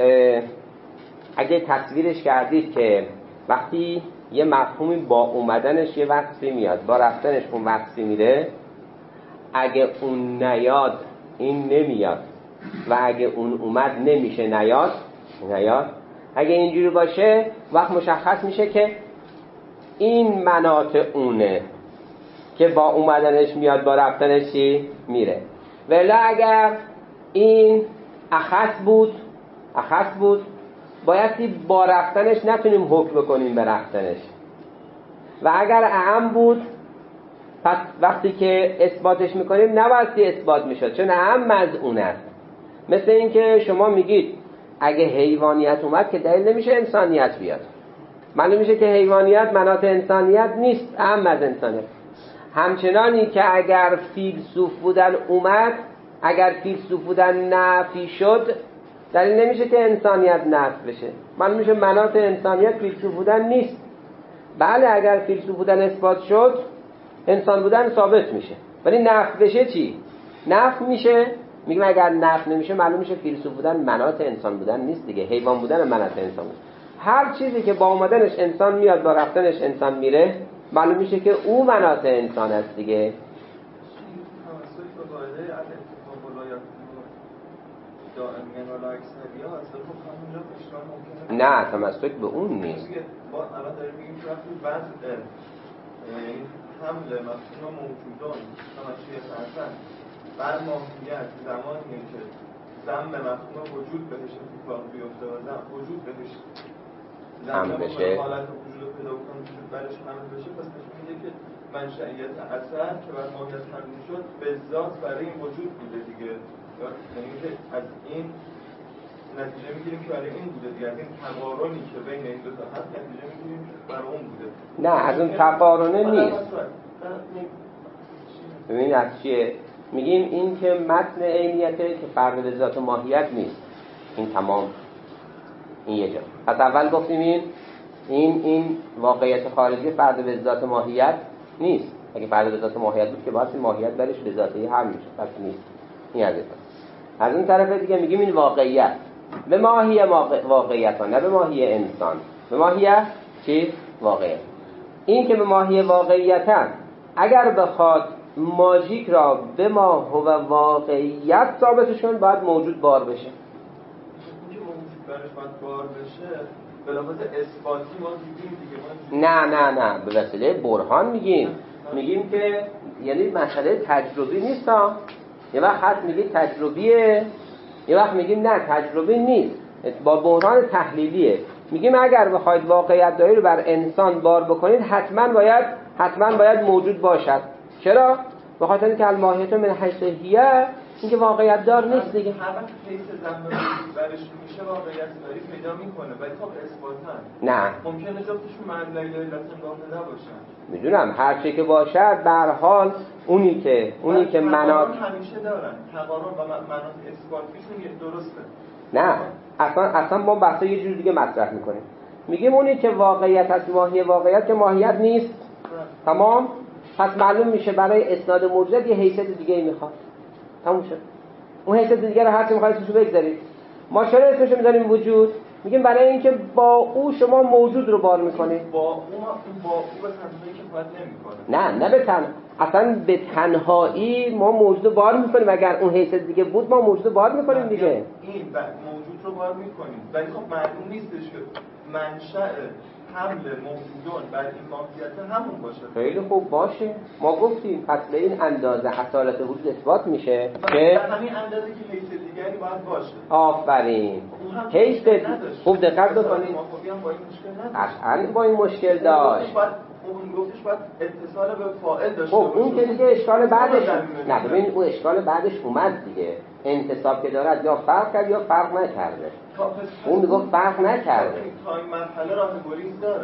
اگه تصویرش کردید که وقتی یه مفهومی با اومدنش یه وصفی میاد با رفتنش اون وصفی میره، اگه اون نیاد این نمیاد و اگه اون اومد نمیشه نیاد. اگه اینجوری باشه وقت مشخص میشه که این مناط اونه که با اومدنش میاد با رفتنش میره. ولی اگر این اخص بود بایستی با رفتنش نتونیم حکم بکنیم به رفتنش، و اگر اعم بود پس وقتی که اثباتش میکنیم نبایستی اثبات میشد چون اعم از اون است. مثل این که شما میگید اگه حیوانیت اومد که دلیل نمیشه انسانیت بیاد. معلوم میشه که حیوانیت مناط انسانیت نیست، اعم از انسانیت. همچنانی که اگر فیلسوف بودن اومد، اگر فیلسوف بودن نفی شد دلیل نمیشه که انسانیت نفی بشه. معلوم میشه مناط انسانیت فیلسوف بودن نیست. بله اگر فیلسوف بودن اثبات شد انسان بودن ثابت میشه، ولی نفی بشه چی؟ نفی میشه. میگم اگر نفی نمیشه معلوم میشه فیلسوف بودن مناط انسان بودن نیست دیگه، حیوان بودن مناط انسان بود. هر چیزی که با اومدنش انسان میاد با رفتنش انسان میره معلوم میشه که او مناط انسان است دیگه. نه تمسک به اون نیست. ما الان داریم میگیم که وقتی وضع حمل مفهوم موجودان تماشای فرزن بر ماهیت زمانیه که ضم مفهوم وجود بهش اتفاق بیفته و وجود بهش حمل بشه، حالت وجود رو پیدا کنه، وجود برش حمل بشه، پس نشون میده که منشأیت اثر که بر ماهیت حمل شد به ذات برای این وجود بوده دیگه. یعنی که از این نتیجه میگیریم که برای این بوده دیگه، از این تقارنی که بین این دو تا هست نتیجه میگیریم که برای اون بوده. نه از اون تقارنه نیست. ببینید از چیه؟ میگیم این که متن عینیته که فرق به ذات و ماهیت نیست. این تمام این یه جا. پس اول گفتیم این واقعیت خارجی فرق به ذات و ماهیت نیست. اگه فرد به ذات ماهیت بود که باید این ماهیت برش به ذاتی هم میشه، پس نیست. این از اون طرف دیگه میگیم این واقعیت به ماهی واقعیت ها، نه به ماهی انسان، به ماهی چی؟ واقعیت. این که به ماهی واقعیت هم اگر بخواد ماژیک را به ما هو واقعیت ثابتشون باید موجود بار بشه. این که موجود برش باید بار بشه به لحاظ اثباتی ما دیدیم دیگه. نه به وسیله برهان میگیم که یعنی مسئله تجربی نیست ها. یه وقت هست میگید تجربیه، یه وقت میگیم نه تجربی نیست، با برهان تحلیلیه. میگیم اگر بخواید واقعیت داری رو بر انسان بار بکنید حتما باید موجود باشد. چرا؟ به خاطر اینکه الماهیت من حیث هیه، اینکه واقعیت دار نیست دیگه. هر وقت حیث ضمیر برش میشه واقعیت داری پیدا میکنه، ولی خب اثباتن نه ممکنه جفتشون معنی لا اله الا الله نباشن. میدونم هر چی که باشد به هر حال اونی که مناط همیشه دارن تقارن و مناط اثباتیشون درسته. نه اصلا ما بحثا یه جور دیگه مطرح میکنیم. میگیم اونی که واقعیت هست ماهی واقعیت که ماهیت نیست. تمام. پس معلوم میشه برای اسناد موجودیت یه حیثیت دیگه میخواد. تموم شد. اون حیثیت دیگه رو هر چی میخواید اسمشو بگذارید. ما چرا اسمشو میذاریم وجود؟ میگیم برای اینکه با او شما موجود رو بار میکنید. با او به تنهایی که باید نمیکنه. نه به تنها، اصلا به تنهایی ما موجود رو بار میکنیم. اگر اون حیثیت دیگه بود ما موجود رو بار میکنیم دیگه. این موجود رو بار میکنیم، ولی خب معلوم نیستش که منشأ حمل موجودون بر این ماهیت همون باشه. خیلی خوب باشه. ما گفتیم پس به این اندازه اصالت وجود اثبات میشه که به همین اندازه که حیث دیگری باید باشه. آفرین. حیث خوب دقت بکنید. اصلا با این مشکل داشت. اون گفتش باید اتصال به فاعل داشته باشه. خب اون که دیگه اشکال بعدش نه ببین اون اشکال بعدش اومد دیگه. انتصاب که دارد یا فرق کرد یا فرق نکرده. اون میگفت فرق نکرده. تا این مرحله راهگریز داره.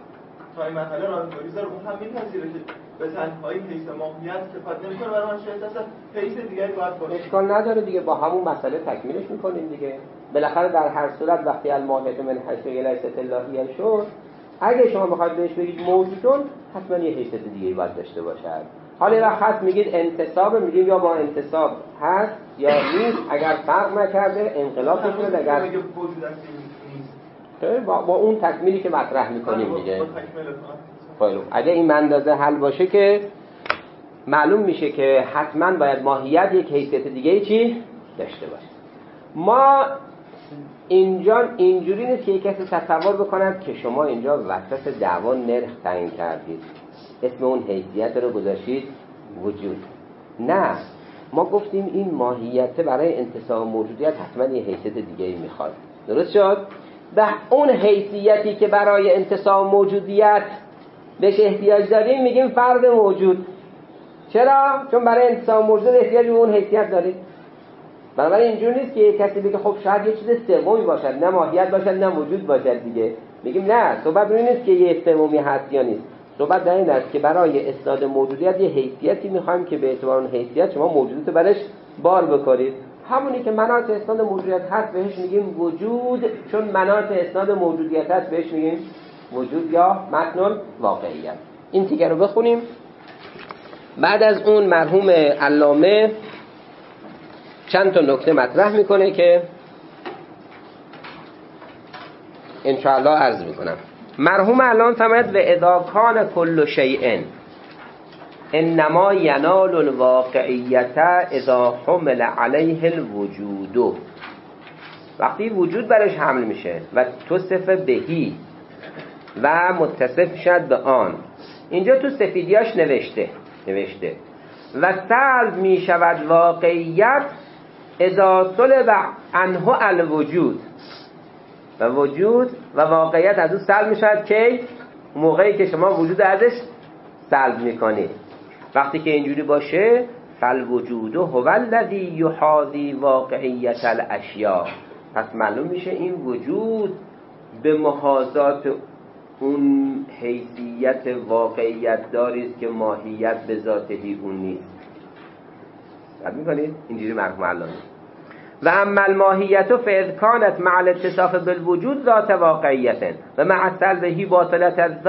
اون هم میپذیره که به تنهایی حیث ماهیت که فقط نمیکنه برای من شاید اصلا حیث دیگری باید باشه. اشکال نداره دیگه، با همون مسئله تکمیلش میکنیم دیگه. بالاخره در هر صورت وقتی الماهیت من حیث لیست اللهیه شد، اگه شما بخواید بهش بگید موجودون حتما یه حیثیت دیگه باید داشته باشد. حالا وقت میگید انتصاب، میگیم یا با انتصاب هست یا نیست. اگر فرق نکرده انقلاب بشه، اگر میگه وجود است نیست، با اون تکمیلی که مطرح میکنیم دیگه. خیلی اگه این اندازه حل باشه که معلوم میشه که حتما باید ماهیت یک حیثیت دیگه چی داشته باشه. ما اینجا اینجوری نیست که یک کسی تصور بکند که شما اینجا وسط دعوا نرخ تعیین کردید، اسم اون حیثیت رو گذاشتید وجود. نه، ما گفتیم این ماهیت برای انتصاب موجودیت حتما یه حیثیت دیگه میخواد. درست شد؟ به اون حیثیتی که برای انتصاب موجودیت بهش احتیاج داریم میگیم فرد موجود. چرا؟ چون برای انتصاب موجود احتیاج به اون حیثیت دارید. بنابراین اینجور نیست که کسی بگه خب شاید یه چیز سومی باشد، نه ماهیت باشد نه وجود باشد دیگه. میگیم نه، صحبت این نیست که یه سومی هست یا نیست. صحبت در این است که برای اسناد موجودیت یه حیثیتی میخوایم که به اعتبار اون حیثیت شما موجودیت برش بار بکنید. همونی که مناط اسناد موجودیت هست بهش میگیم وجود، چون مناط اسناد موجودیت هست بهش میگیم وجود یا متن واقعیت. این تیکه رو بخونیم. بعد از اون مرحوم علامه چند تا نکته مطرح میکنه که انشاءالله عرض میکنم. مرحوم علامه فرماید و اذا کان کل شیء انما ینال الواقعیت اذا حمل علیه الوجود. وقتی وجود برش حمل میشه و توصف بهی و متصف شد به آن، اینجا تو سفیدیاش نوشته و سلب میشود واقعیت اذا طلب عنه الوجود، و وجود و واقعیت از اون سلب میشود که موقعی که شما وجود ازش سلب میکنید. وقتی که اینجوری باشه فالوجود هو الذی یحاذی واقعیت الاشیاء، پس معلوم میشه این وجود به محاذات اون حیثیت واقعیت داریست که ماهیت به ذاتهی اون نیست. فهم میکنید؟ اینجوری مرحوم علامه. و اما الماهیت فاذ کانت مع الاتصاف بالوجود ذات واقعیت و مع سلبه باطلت الذات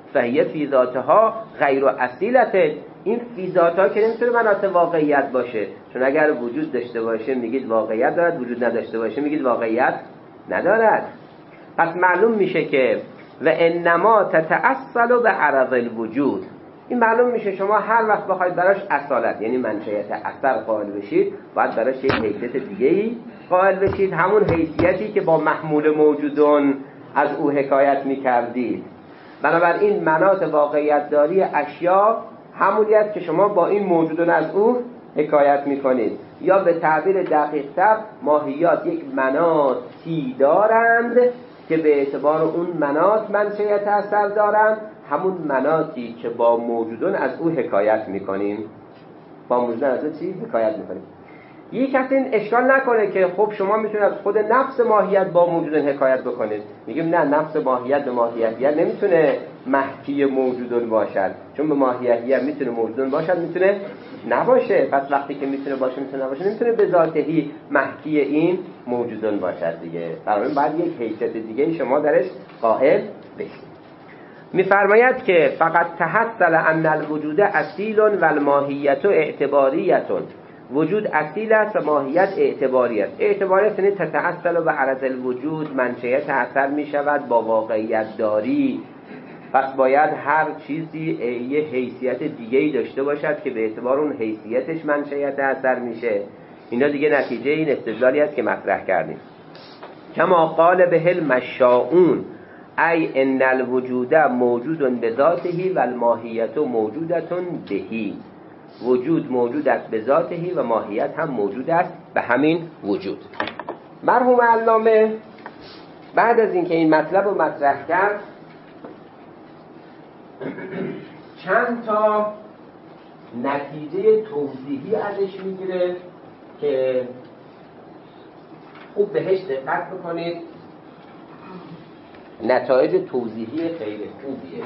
فهیه فی ذاتها غیر اصیلته. این فی ذاتها که نمیتونه مناط واقعیت باشه، چون اگر وجود داشته باشه میگید واقعیت دارد، وجود نداشته باشه میگید واقعیت ندارد. پس معلوم میشه که و انما تتأصل به عرض الوجود. این معلوم میشه شما هر وقت بخواید براش اصالت یعنی منشأت اثر قائل بشید، باید براش یک حیثیت دیگه‌ای قائل بشید، همون حیثیتی که با محمول موجودون از او حکایت میکردید. بنابراین مناط واقعیت داری اشیا همونی است که شما با این موجودون از او حکایت میکنید، یا به تعبیر دقیق‌تر ماهیات یک مناطی دارند که به اعتبار اون مناط منشأت اثر دارند، همون مناطی که با موجودون از او حکایت میکنیم. با موجودون از او چی حکایت میکنیم؟ یک کسی این اشکال نکنه که خب شما میتونید از خود نفس ماهیت با موجودون حکایت بکنید. میگیم نه، نفس ماهیت به ماهیتیت نمیتونه محکی موجودون باشد، چون به ماهیتیت میتونه موجودون باشد میتونه نباشه. پس وقتی که میتونه باشه میتونه نباشه، نمیتونه به ذاتهی محکی این موجودون باشد دیگه. بنابراین باید یک حیثیت دیگه شما درش قائل بشید. میفرماید که فقط تحصل ان الوجود اصیل و الماهیت اعتباریت. وجود اصیل است و ماهیت اعتباری است. اعتباریت یعنی تتأصل به عرض الوجود، منشأت اثر می شود با واقعیت داری. پس باید هر چیزی یه حیثیت دیگه‌ای داشته باشد که به اعتبار اون حیثیتش منشأت اثر میشه. اینا دیگه نتیجه این استدلالی است که مطرح کردیم. کما قال به المشاؤون ای ان الوجود موجود بذاته و الماهیت موجودة بهی. وجود موجود است به ذاته و ماهیت هم موجود است به همین وجود. مرحوم علامه بعد از اینکه این مطلب رو مطرح کرد چند تا نتیجه توضیحی ازش میگیره که خوب بهش دقت بکنید. نتایج توضیحی خیلی خوبیه.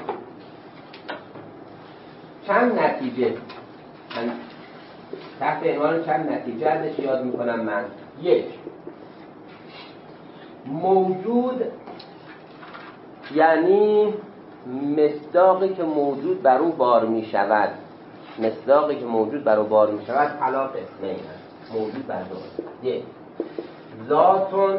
چند نتیجه من تحت عنوان چند نتیجه ازش یاد میکنم من. یک، موجود یعنی مصداقی که موجود بر او بار می شود. مصداقی که موجود بر او بار می شود علاف اثنین است. موجود بر دو. یک، ذاتون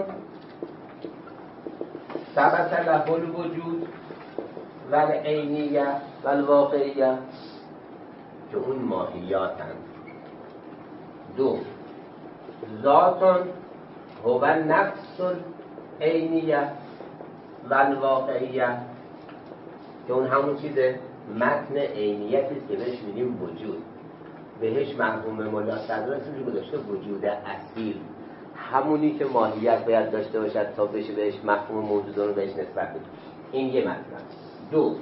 ثبت له الوجود و العینیه و الواقعیه که اون ماهیاتند. دو، ذاتون هو نفس العینیه و الواقعیه که اون همون چیزه، متن عینیتی است که بهش میگیم وجود. بهش مرحوم مولا صدر اسمش گذاشته وجود اصیل، همونی که ماهیت باید داشته باشد تا بشه بهش مفهوم موجودان رو بهش نسبت بدیم. این یه مطلب. دو،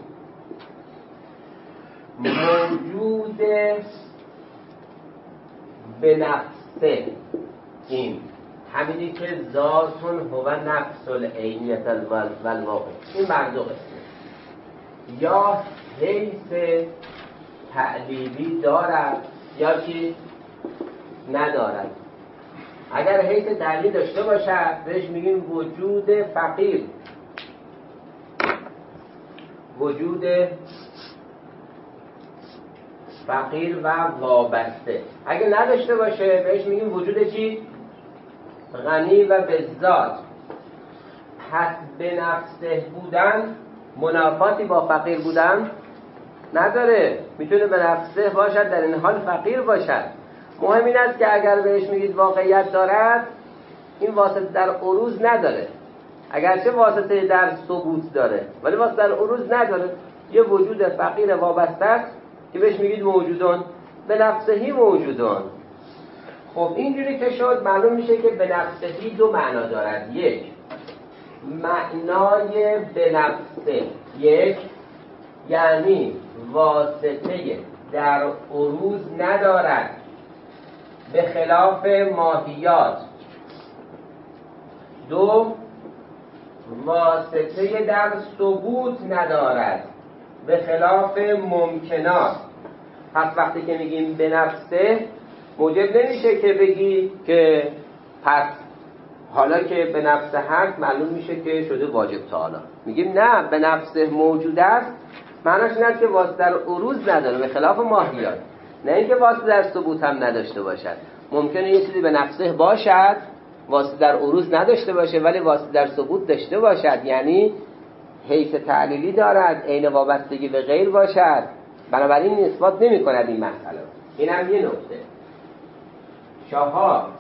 موجود به نفسه، این همینی که ذاتون هو نفس العینیت والواقع، این مرزوق است. یا حیث تعلیلی دارد یا که ندارد. اگر حیث تعلیلی داشته باشد بهش میگیم وجود فقیر، وجود فقیر و وابسته. اگر نداشته باشه بهش میگیم وجود چی؟ غنی و بذات. پس به نفسه بودن منافاتی با فقیر بودن نداره، میتونه به نفسه باشد در این حال فقیر باشد. مهم این است که اگر بهش میگید واقعیت دارد، این واسطه در عروض نداره، اگرچه واسطه در ثبوت داره ولی واسطه در عروض نداره. یه وجود فقیر وابسته است که بهش میگید موجودون به نفسهی موجودون. خب اینجوری که شد معلوم میشه که به نفسهی دو معنا دارد. یک، معنای به نفسه، یک یعنی واسطه در عروض ندارد به خلاف ماهیات. دو، واسطه در ثبوت ندارد به خلاف ممکنات. پس وقتی که میگیم به نفسه موجب نمیشه که بگی که پس حالا که به نفسه هست معلوم میشه که شده واجب تعالی. میگیم نه، به نفسه موجود است معناش این است که واسطه در عروض نداره، به خلاف ماهیات. نه اینکه واسطه در ثبوت هم نداشته باشد. ممکنه یه چیزی به نفسه باشد واسطه در عروض نداشته باشه ولی واسطه در ثبوت داشته باشد، یعنی حیث تعلیلی دارد، عین وابستگی به غیر باشد. بنابراین اثبات نمی کند این مسئله. این هم یه نکته. 4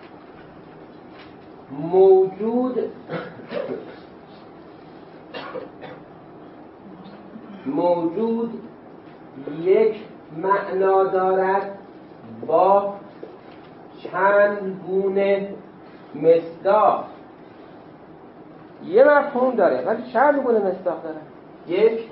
موجود یک معنا دارد با چند گونه مصداق. یه مفهوم داره ولی چند گونه مصداق داره. یک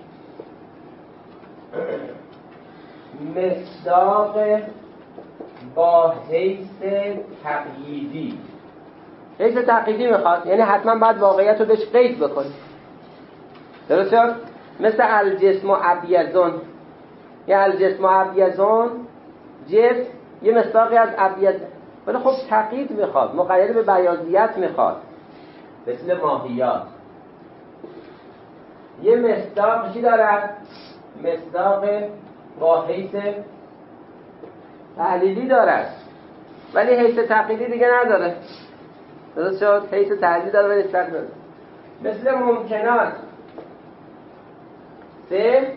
مصداق با حیث تقییدی. حیث تقییدی میخواد یعنی حتما باید واقعیت رو بهش قید بکنی. درست شد؟ مثل الجسم و ابیضون. یه الجسم و ابیضون، جسم یه مصداقی از ابیض، ولی خب تقیید میخواد، مقید به بیاضیت میخواد. مثل ماهیات یه مصداق چی دارد؟ مصداق با حیث تعلیلی دارد ولی حیث تقییدی دیگه نداره. درست شد؟ حیث تعلیلی داره ولی استقل نداره. مثل ممکنات 3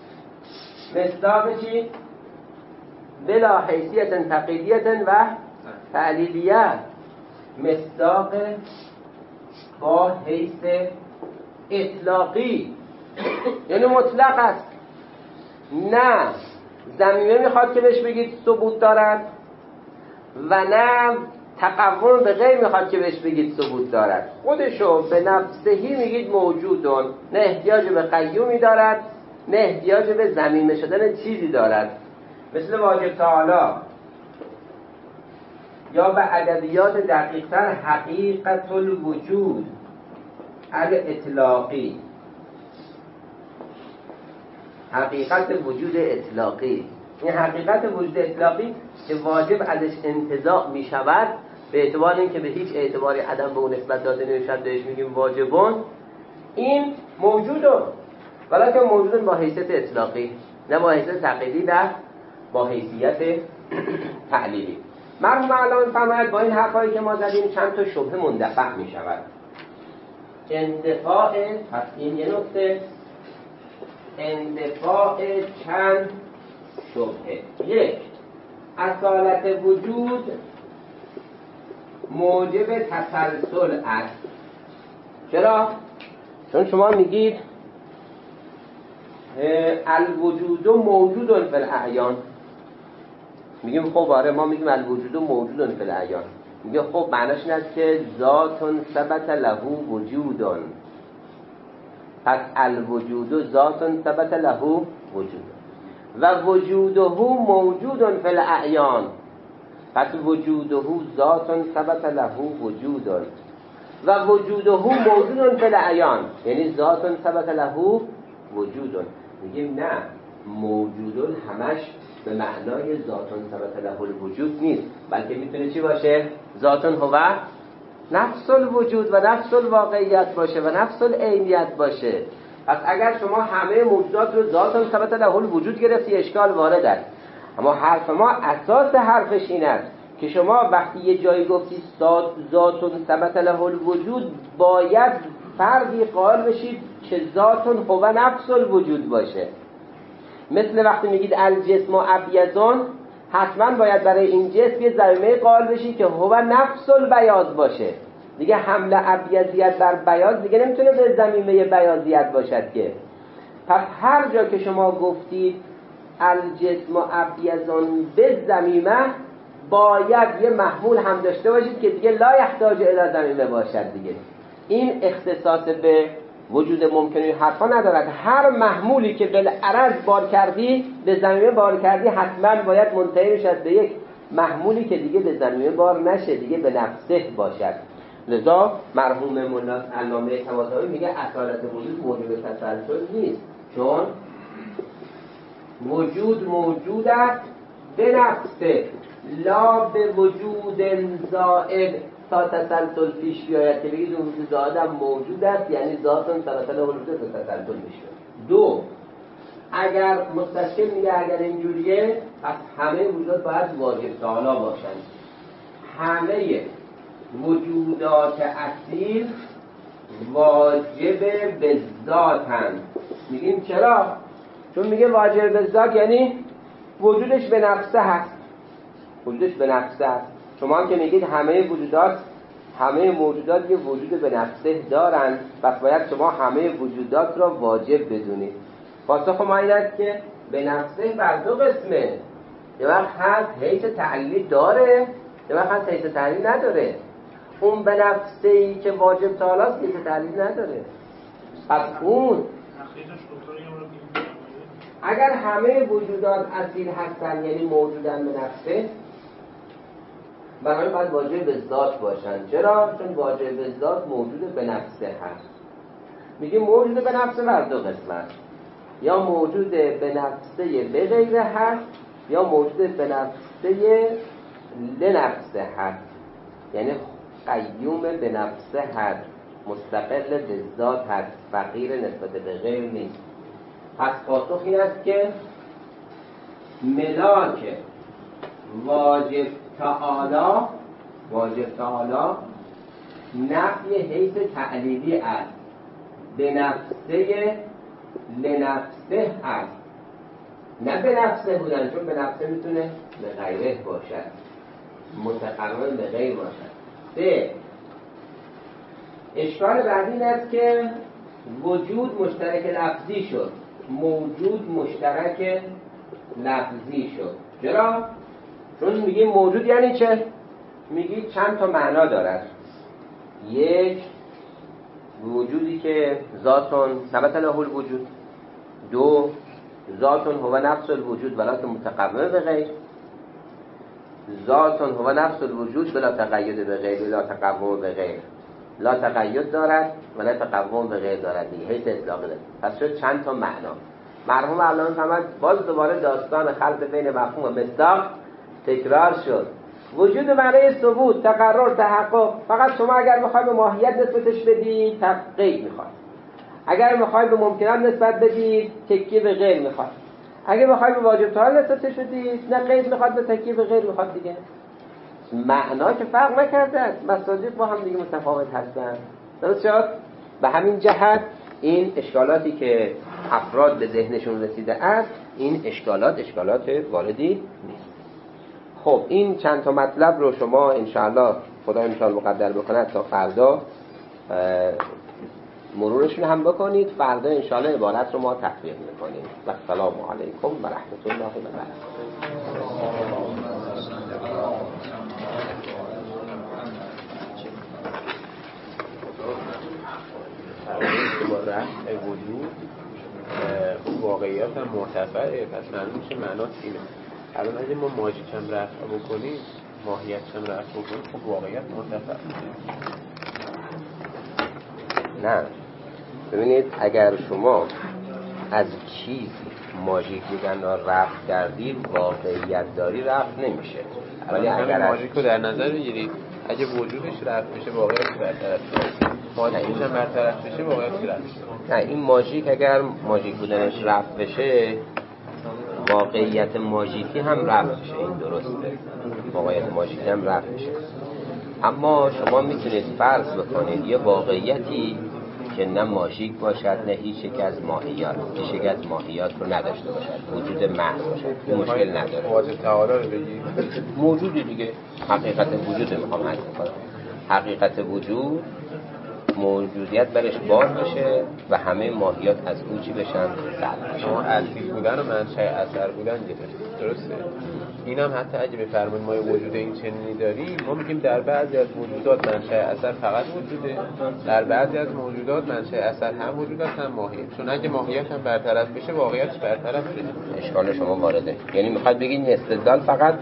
مصداق چی؟ بلا حیثیت تقییدیت و تعلیلیت. مصداق با حیث اطلاقی یعنی مطلق است، نه ضمیمه میخواد که بهش بگید ثبوت دارد و نه تقوم به غیر میخواد که بهش بگید ثبوت دارد. خودشو به نفسهی میگید موجودون، نه احتیاج به قیومی دارد نه احتیاج به ضمیمه شدن چیزی دارد. مثل واجب تعالی یا به ادبیات دقیق‌تر حقیقت الوجود الاطلاقی. حقیقت وجود اطلاقی، این حقیقت وجود اطلاقی که واجب ازش انتزاع می شود به اعتبار اینکه به هیچ اعتباری عدم به اون نسبت داده نمیشد، بهش میگیم واجبون. این موجودون ولیکن موجودون با حیثیت اطلاقی، نه با حیثیت تقییدی، نه با حیثیت تعلیلی. مرحوم علامه فرماید با این حرفایی که ما زدیم چند تا شبهه مندفع می شود. اندفاع، پس این یه نکته، اندفاع چند شبهه. 1 اصالت وجود موجب تسلسل است. چرا؟ چون شما میگید الوجود موجود فی الاعیان. میگیم خب آره ما میگیم الوجود موجود فی الاعیان. میگه خب معناش این است که ذات ثبت له وجود، پس الوجود ذات ثبت له وجود و وجوده موجود فی الاعیان، پس وجوده ذات ثبت له وجود و وجوده موجود فی الاعیان یعنی ذات ثبت له وجود. میگیم نه، موجود همش به معنای ذات ثبت له الوجود نیست، بلکه میتونه چی باشه؟ ذات هو نفس الوجود و نفس الواقعیت باشه و نفس العینیت باشه. پس اگر شما همه موجودات رو ذات ثبت له الوجود گرفتی اشکال وارد است. اما حرف ما اساس حرفش این است که شما وقتی یه جایی گفتی ذات ثبت له الوجود باید فردی قائل بشید که ذات هو نفس الوجود باشه. مثل وقتی میگید الجسم ابیضون، حتما باید برای این جسم یه ضمیمه قائل بشید که هو نفس البیاض باشه. دیگه حمله ابیضیت بر بیاض دیگه نمیتونه به ضمیمه بیاضیت باشد که. پس هر جا که شما گفتید الجسم ابیضون به ضمیمه، باید یه محمول هم داشته باشید که دیگه لا یحتاج الی ضمیمه باشد دیگه. این اختصاص به وجود ممکنه حرفا ندارد. هر محمولی که بالعرض بار کردی به ضمیمه بار کردی حتما باید منتهی شد به یک محمولی که دیگه به ضمیمه بار نشه، دیگه به نفسه باشد. لذا مرحوم مولانا علامه طباطبایی میگه اصالت وجود موجب تسلسل نیست، چون وجود موجود است به نفسه لا به وجود زائد تا تسلسل پیش بیاید که بگید وجود زائد هم موجود است، یعنی ذات ثبت له الوجود به تسلسل میشه. 2 اگر مستشکل میگه اگر اینجوریه پس همه وجود باید واجب تعالی باشند. همه وجودات اصیل واجب به ذاتند. میگیم چرا؟ چون میگه واجب به ذات یعنی وجودش به نفسه هست. وجودش به نفسه هست. شما هم که میگید همه موجودات یه وجود به نفسه دارن، پس باید شما همه وجودات را واجب بدونید. پاسخ ما این است که به نفسه بر دو قسمه. یه وقت هست حیث تعلیلی داره، یه وقت هست حیث تعلیل نداره. اون به نفسه‌ای که واجب تعالی است حیث تعلیل نداره. پس اون اگر همه وجودات اصیل هستن یعنی موجودن به نفسه، بنابراین باید واجب به ذات باشن. چرا؟ چون واجب به ذات موجود به نفسه هست. میگه موجود به نفسه بر دو قسم است. یا موجود به نفسه به غیره هست یا موجود به نفسه لنفسه هست، یعنی قیوم به نفسه هست، مستقل به ذات هست، فقیر نسبت به غیر نیست. پس پاسخ این است که ملاک واجب تعالی نفی حیث تعلیلی است، به نفسه لنفسه هست، نه به نفسه بودن، چون به نفسه میتونه به غیره باشد، متقرر به غیر باشد. سه، اشکال بعدی این است که وجود مشترک لفظی شد، موجود مشترک لفظی شد. چرا؟ چون میگیم موجود یعنی چه؟ میگی چند تا معنا دارد. یک، وجودی که ذاتون ثبت له الوجود. دو، ذاتون هو نفس الوجود ولکن متقرر به غیر. ذاتون هو نفس الوجود بلا تقید به غیر، لا تقوم به غیر. لا تقید دارد ولا تقوم به غیر دارد، دیگه حیث اطلاق دارد. پس شد چند تا معنا. مرحوم علامه محمد باز دوباره داستان خلط بین مفهوم و مصداق تکرار شد. وجود معنی ثبوت، تقرر، تحقق. فقط شما اگر میخوای به ماهیت نسبتش بدی تقید میخواد، اگر میخوای به ممکنات نسبت بدی تکیه به غیر میخواد، اگر میخوای به واجب تعالی نسبتش بدی نه قید میخواد به تکیه به غیر میخواد. دیگه معنا که فرق نکرده است، مصادیق با هم دیگه متفاوت هستن. درست شد؟ به همین جهت این اشکالاتی که افراد به ذهنشون رسیده است، این اشکالات واردی نیست. خب این چند تا مطلب رو شما انشاءالله خدا امسال مقدر بکند تا فردا مرورشون هم بکنید. فردا انشاءالله عبارت رو ما تطبیق میکنیم. و السلام علیکم و رحمت الله و برکاته. با رفع وجود واقعیت هم مرتفعه، پس معلوم میشه معناش اینه. الان اگه ما ماجیک هم رفع بکنیم، ماهیت هم رفع بکنیم، خب واقعیت مرتفع میشه. نه ببینید، اگر شما از چیزی ماژیک میگن رفع کردی، واقعیت داری رفع نمیشه. ولی اگر ماژیک رو در نظر بگیرید، اگه وجودش رفع بشه واقعیت برطرف میشه، ماژیکش هم برطرف بشه واقعیت رفع میشه. نه، این ماژیک اگر ماژیک بودنش رفع بشه واقعیت ماژیکی هم رفع میشه. این درسته، واقعیت ماژیکی هم رفع میشه. اما شما میتونید فرض بکنید یه واقعیتی که نه ماژیک باشد نه هیچ یک از ماهیات، هیچ یک از ماهیات رو نداشته باشد، وجود محض باشد، این مشکل نداره. واجب تعالی رو بگید موجودی دیگه، حقیقت وجود میخوام حل کنم. حقیقت وجود موجودیت برش باز بشه و همه ماهیات از او چی بشن؟ سلب بشن. شما اصیل بودن و منشأ اثر بودن گرفتید، درسته؟ این هم حتی اگه بفرمایید ما وجود این چنینی داریم، ما میگیم در بعضی از موجودات منشأ اثر فقط وجوده، در بعضی از موجودات منشأ اثر هم وجود است هم ماهیت. چون اگه ماهیت هم برطرف بشه واقعیتش برطرف شده. اشکال شما وارده، یعنی میخواد بگید استدلال فقط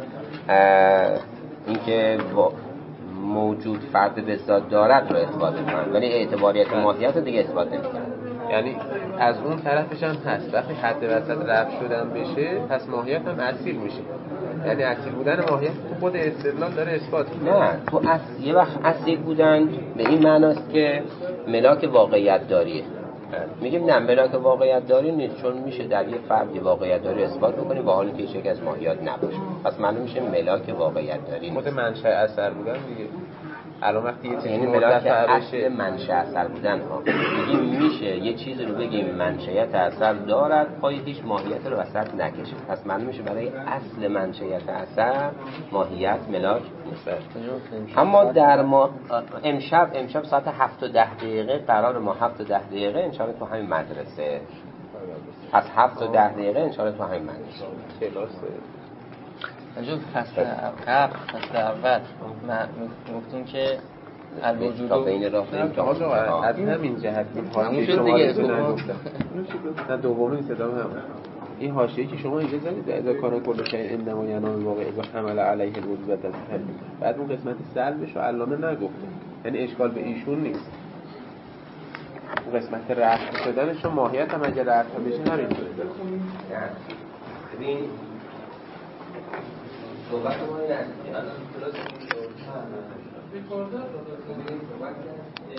اینکه موجود فرد به ذات دارد رو اثبات می‌کنن، ولی اعتباریت ماهیت رو دیگه اثبات نمی‌کنن. یعنی از اون طرفش هم هست، وقتی حد وسط رفع شدن بشه پس ماهیت هم اصیل میشه. یعنی اصیل بودن ماهیت تو خود استدلال داره اثبات می‌کنه. نه، تو یه وقت اصیل بودن به این معناست که ملاک واقعیت داریه. میگیم نه ملاک واقعیت داری نیست، چون میشه در یه فردی واقعیت داری اثبات بکنی با حالی که هیچ یک از ماهیات نباشه، پس معلوم میشه ملاک واقعیت داری نیست. خود منشأ اثر بودن دیگه. الان وقتی یه یعنی ملاک اصل منشأ اثر بودن ها، میگیم میشه یه چیزی رو بگیم منشأت اثر دارد پای هیچ ماهیت رو وسط نکشه، پس معلوم میشه برای اصل منشأت اثر ماهیت ملاک نیست. اما در امشب ساعت 7 و 10 دقیقه قرار ما 7 و 10 دقیقه انشالله تو همین مدرسه، پس 7 و 10 دقیقه انشالله تو همین مدرسه کلاسه. اونجا فصل اول گفتون که الوجود تا بین راه از همین جهت این حاشیه شد شما دیگه نگفتم. نه دومین صدا هم این حاشیه‌ای که شما اینجا زدید اذا کار کل شیء انما ینام واقع و حمل علیه الوجود از تبلیغ، بعد اون قسمت سلبش رو علامه نگفته، یعنی اشکال به ایشون نیست. اون قسمت رفع شدنش و ماهیت هم اگه رفع بشه همینطوره. ببین صحبت ما این است که الان